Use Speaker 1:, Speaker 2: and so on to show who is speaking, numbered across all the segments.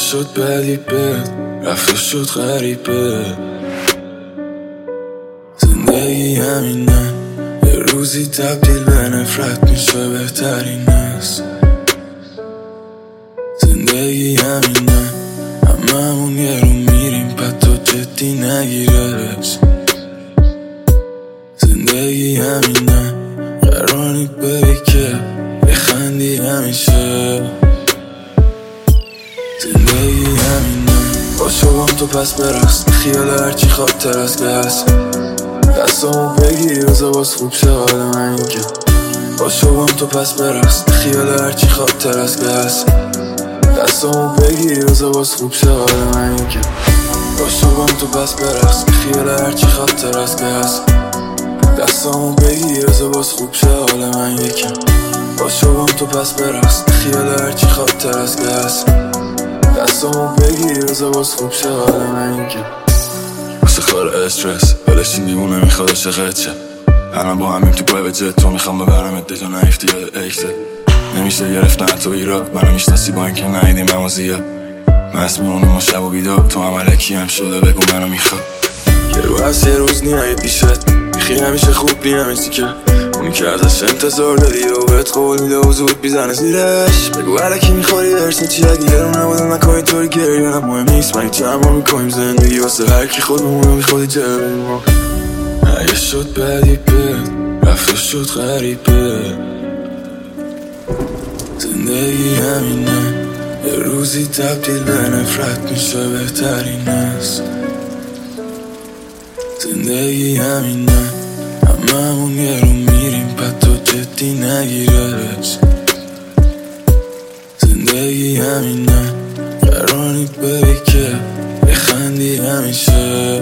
Speaker 1: شد بدی بد رفت و شد غریبه. زندگی همینه، یه روزی تبدیل به نفرت میشه بهترین است. زندگی همینه، هممون یه رو میریم پد تو جدی نگیرش. زندگی همینه، قرار نی ببی که بخندی همیشه. زندگی همینه، باشو بام تو پس برقص، خیال هرچی خاطر از که هست. دستامو بگیر روزا باز خوب شه حال من اینکه. باشو بام تو پس برقص، خیال هرچی خاطر از که هست. دستامو بگیر روزا باز خوب شه حال من اینکه. باشو بام تو پس برقص، خیال هرچی خاطر از که هست. دستامو بگیر روزا باز خوب شه حال من یکم. باشو بام تو پس برقص، خیال هرچی خاطر از که هست. دستامو بگیر روزا باز خوب شه حال من اینکه. واسه خار استرس ولشی دیوونه میخواد عشقت شه. الان با همیم تو پای جت تو میخوام ببرمت دجا نیفتی یاد اکته. نمیشه گرفتن تو ایراد، منو میشناسی با اینکه نهیدیم اما زیاد. مست میمونیم ما شب و بیدار، تو هم علکی هم شده بگو منو میخواد. یه رو هست یه روز نیه پیشت، میخی همیشه خوب بی نمیسی که اونی که ازش انتظار داری و بهت قول میده و زود بیزنه زیرش. بگو علکی میخوری درس چی اگه یارو نبودم نکنی طوری گریه نه مهم نیست. من چه هم میکنیم زندگی واسه هرکی خودمونو میخوادی جربیم ما. اگه شد بدی بد رفت و شد غریبه. زندگی همینه، یه روزی تبدیل به نفرت میشه بهترین است. زندگی همینه، هممون یه رو میریم پد تو جدی نگیرش. زندگی همینه، قرار نی ببی که بخندی همیشه.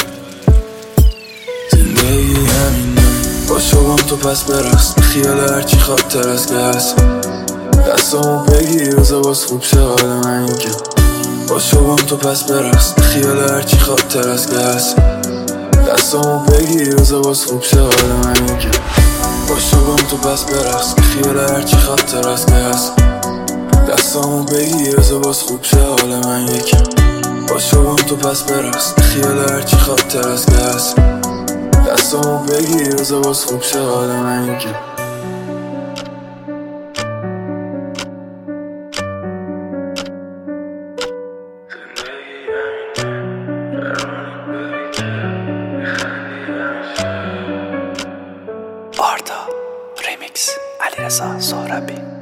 Speaker 1: زندگی همینه، باشو بام تو پس برقص، خیال هرچی خاطر از که هست. دستامو بگیر روزا باز خوب شه حال من اینکه. باشو بام تو پس برقص، خیال هرچی خاطر از که هست. دستامو بگیر روزا باز خوب شه حال من اینکه. باشو بام تو پس برقص، خیال هرچی خاطر از که هست. دستامو بگیر روزا باز خوب شه حال من یکم. باشو بام تو پس برقص، خیال هرچی خاطر از که هست. دستامو بگیر روزا باز خوب شه حال من اینکه.
Speaker 2: آرتا ریمیکس علیرضا سهرابی.